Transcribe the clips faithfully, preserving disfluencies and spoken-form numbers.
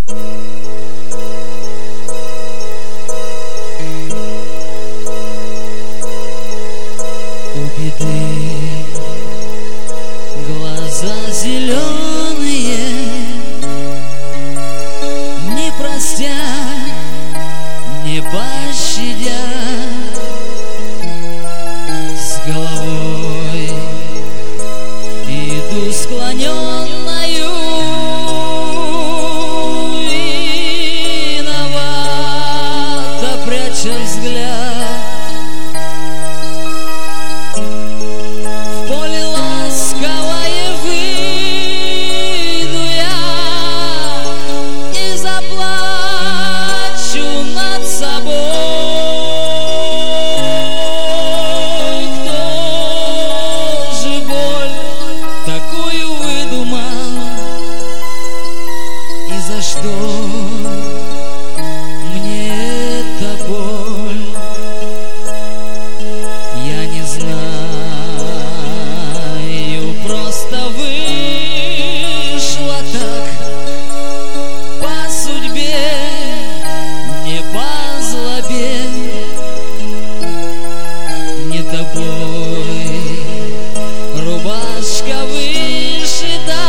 У беды глаза зеленые, не простят, не пощадят. С головой иду склоненною, виновато пряча взгляд. Что мне эта боль? Я не знаю, просто вышло так по судьбе, не по злобе. Не тобой рубашка вышита,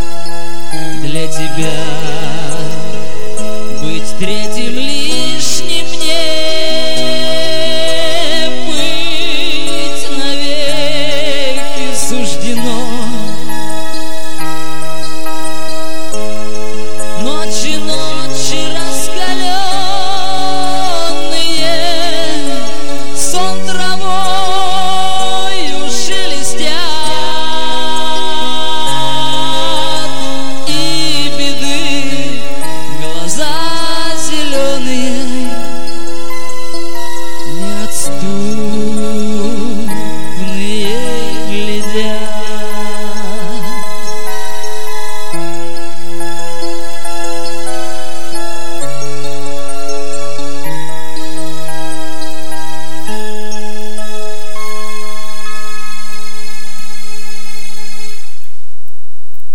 быть третьим лишним.